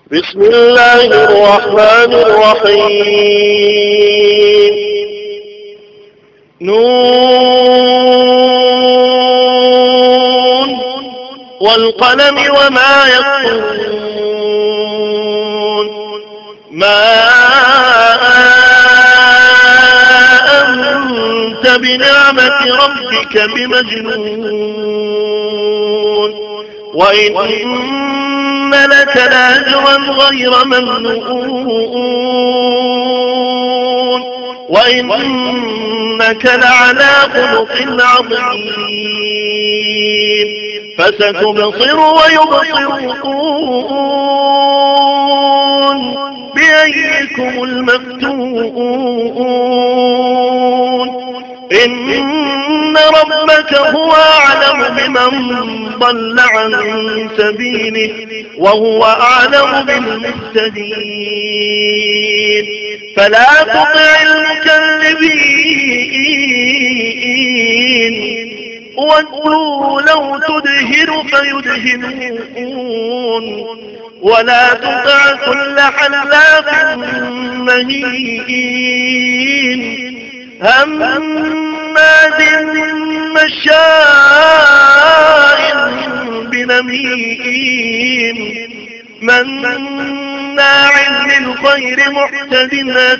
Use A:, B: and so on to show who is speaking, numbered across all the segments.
A: بسم الله الرحمن الرحيم. نون والقلم وما يسطرون. ما أنت بنعمة ربك بمجنون وإن لك لأجرا غير ممنون وإنك لعلى خلق عظيم. فستبصر ويبصرون بأيكم المفتون. إن ربك هو أعلم بمن ضل عن سبيله وهو أعلم بالمهتدين. فلا تطع المكذبين ودوا لو تدهن فيدهنون ولا تطع كل حلاف مهين هماز مشاء بنميم مناع للخير معتد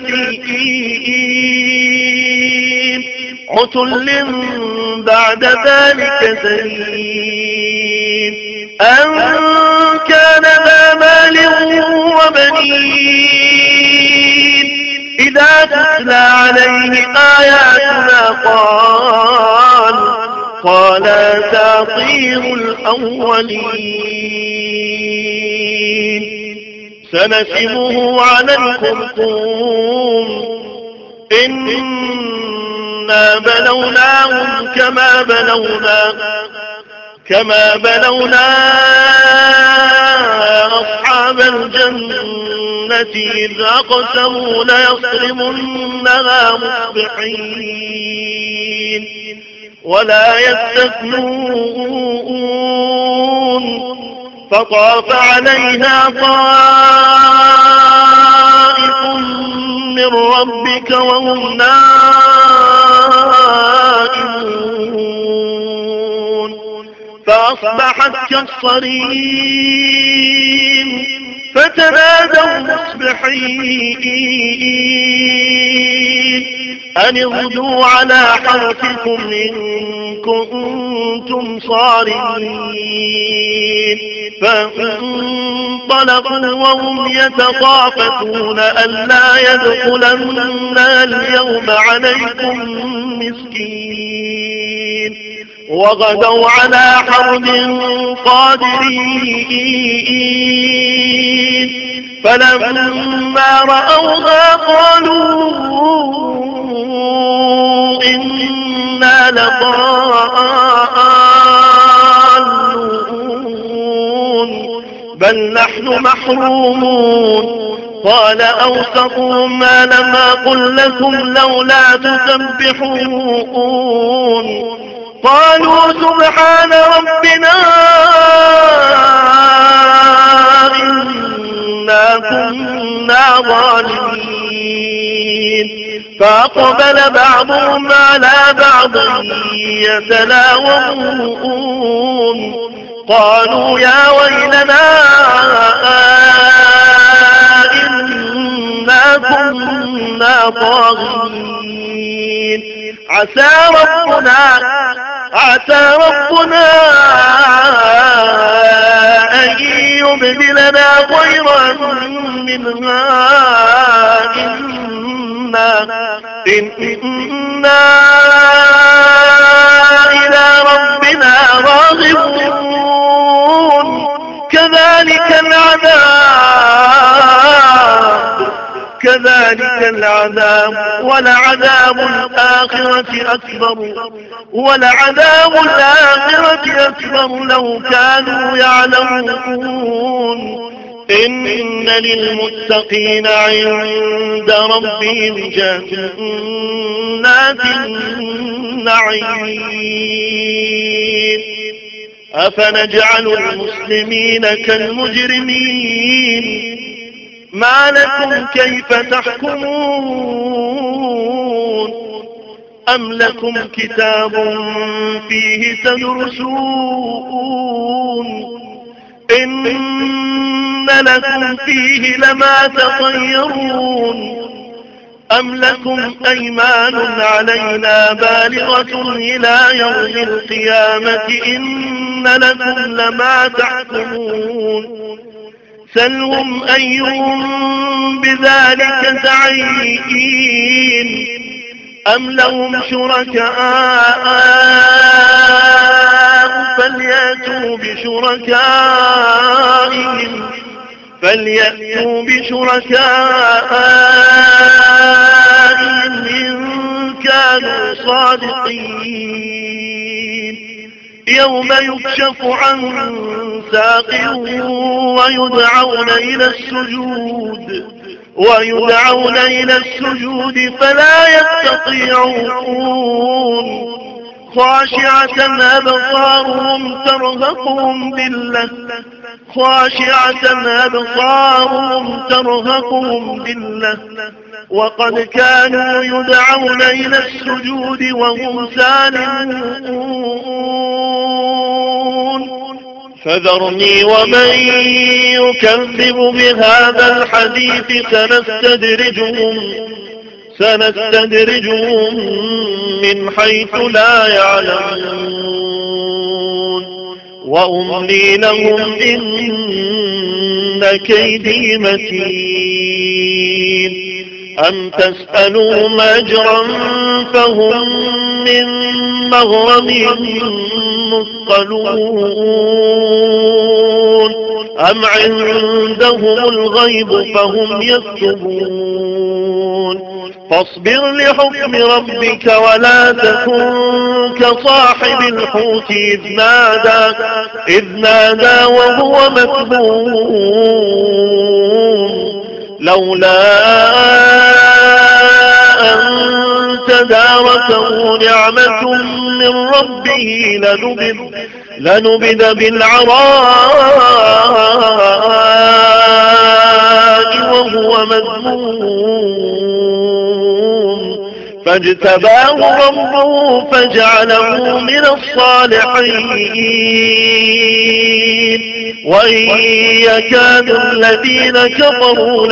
A: أثيم عتل بعد ذلك زنيم أن كان ذا مال وبنين إذا تتلى عليه آياتنا قال أساطير الأولين. سنسمه على الخرطوم إنا بلوناهم كما بلونا أصحاب الجنة إذ أقسموا ليصرمنها مصبحين ولا يستثنون فطاف عليها طائف من ربك وهم نائمون فأصبحت كالصريم فتنادوا مصبحين أن اغدوا على حرثكم إن كنتم صارمين. فانطلقوا وهم يتخافتون ألا يدخلن اليوم عليكم مسكين وغدوا على حرد قادرين فلما رأوها قالوا إنا لضالون بل نحن محرومون. قال أوسطهم ألم أقل لكم لولا تسبحون قالوا سبحان ربنا إنا كنا ظالمين. فأقبل بعضهم على بعض يتلاومون قالوا يا ويلنا إنا كنا طاغين. عسى ربنا أن يبدلنا خيرا منها إنا إلى ربنا راغبون. كذلك العذاب ولعذاب الآخرة أكبر لو كانوا يعلمون. إن للمتقين عند ربهم جنات النعيم أفنجعل المسلمين كالمجرمين ما لكم كيف تحكمون أم لكم كتاب فيه تدرسون إن لكم فيه لما تطيرون أم لكم أيمان علينا بالغة إلى يوم القيامة إن لكم لما تحكمون سلهم أيهم بذلك زعيم أم لهم شركاء فليأتوا بشركائهم إن كانوا صادقين يوم يكشف عن ساق ويدعون إلى السجود فلا يستطيعون خاشعة أبصارهم ترهقهم ذلة وقد كانوا يدعون إلى السجود وهم سالمون فذرني ومن يكذب بهذا الحديث سنستدرجهم من حيث لا يعلمون وأملي لهم إن كيدي متين أم تسألهم أجرا فهم من مغرم مثقلون أم عندهم الغيب فهم يكتبون فاصبر لحكم ربك ولا تكن كصاحب الحوت إذ نادى وهو مكظوم لولا أن تداركه نعمة من ربه لنبذ بالعراء وهو مذموم فاجتباه ربه فجعله من الصالحين وإن يكاد الذين كفروا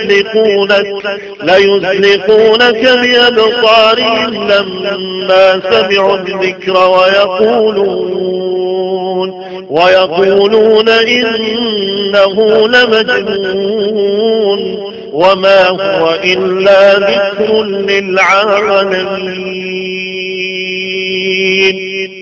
A: ليزلقونك بأبصارهم لما سمعوا الذكر ويقولون إنه لمجنون وما هو إلا ذكر للعالمين